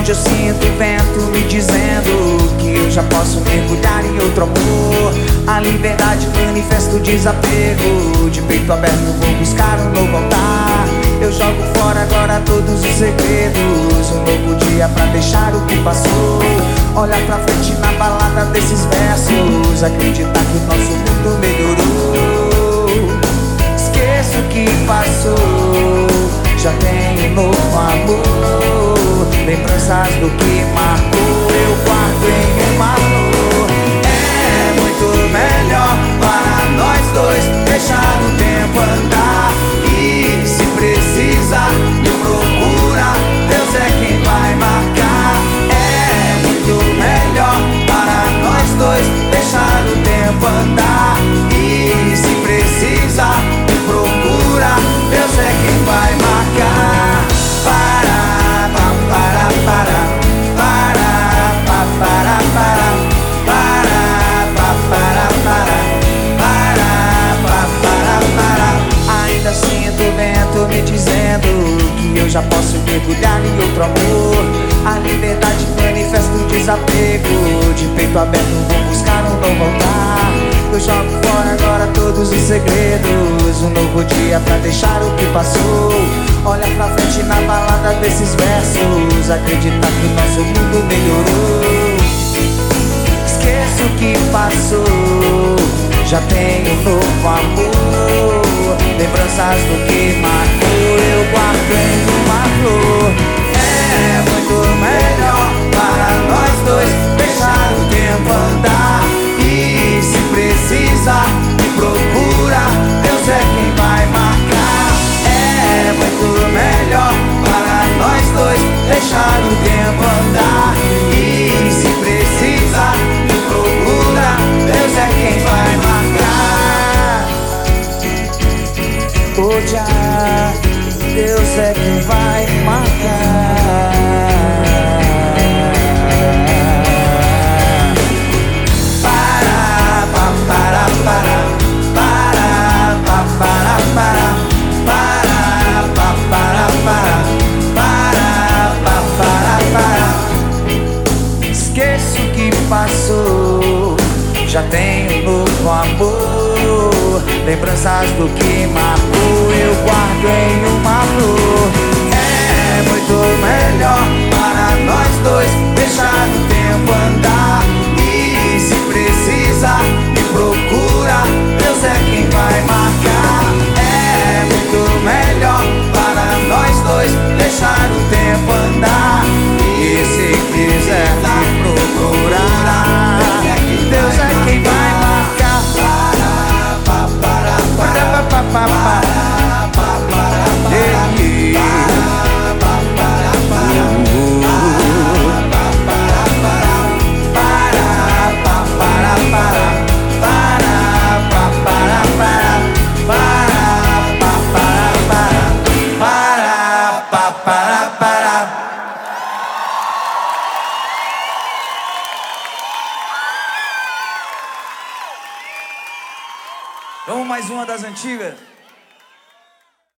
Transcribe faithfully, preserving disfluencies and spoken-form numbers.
onde eu sinto o vento me dizendo que eu já posso mergulhar em outro amor. A liberdade manifesta o desapego, de peito aberto vou buscar um novo altar. Eu jogo fora agora todos os segredos, um novo dia pra deixar o que passou. Olha pra frente na balada desses versos, acreditar que o nosso mundo melhorou. Esqueço o que passou, já tenho um novo amor. Lembranças do que marcou, eu guardo em uma flor. É muito melhor para nós dois deixar o tempo andar. E se precisa me procura, Deus é quem vai marcar. É muito melhor para nós dois deixar o tempo andar. E se precisa me procura, Deus é quem vai marcar. Para, pa, para, para, para, pa, para, para, para, pa, para, para, para, pa, para, para. Ainda sinto o vento me dizendo que eu já posso mergulhar em outro amor. A liberdade manifesta o desapego, de peito aberto vou buscar um novo altar. Eu jogo fora agora todos os segredos, um novo dia pra deixar o que passou. Olha pra frente na balada desses versos, acreditar que o nosso mundo melhorou. Esqueço o que passou, já tenho um novo amor. Lembranças do que marcou, eu guardo em uma flor. É muito melhor para nós dois deixar o tempo andar. E se precisa me procura, Deus é quem vai marcar. É muito melhor para nós dois deixar o tempo andar. E se precisa me procura, Deus é quem vai marcar. Oh, já, Deus é quem vai marcar. Para, pa, para, para, para, pa, para, para, para, pa, para, para, para, pa, para, para. Esqueço o que passou, já tenho um novo amor. Lembranças do que marcou, eu guardo em uma flor. É muito melhor para nós dois deixar o tempo andar. E se precisa me procura, Deus é quem vai marcar. É muito melhor para nós dois deixar o tempo andar. E se quiser me procurar, Deus é quem vai marcar. Para, para, para, para, para, vamos mais uma das antigas.